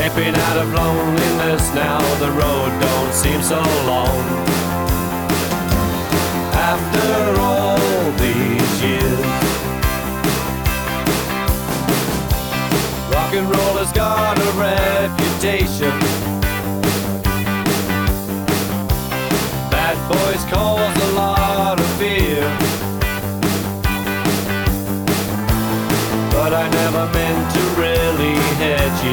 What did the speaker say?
Escaping out of loneliness now, the road don't seem so long. After all these years, rock and roll has got a reputation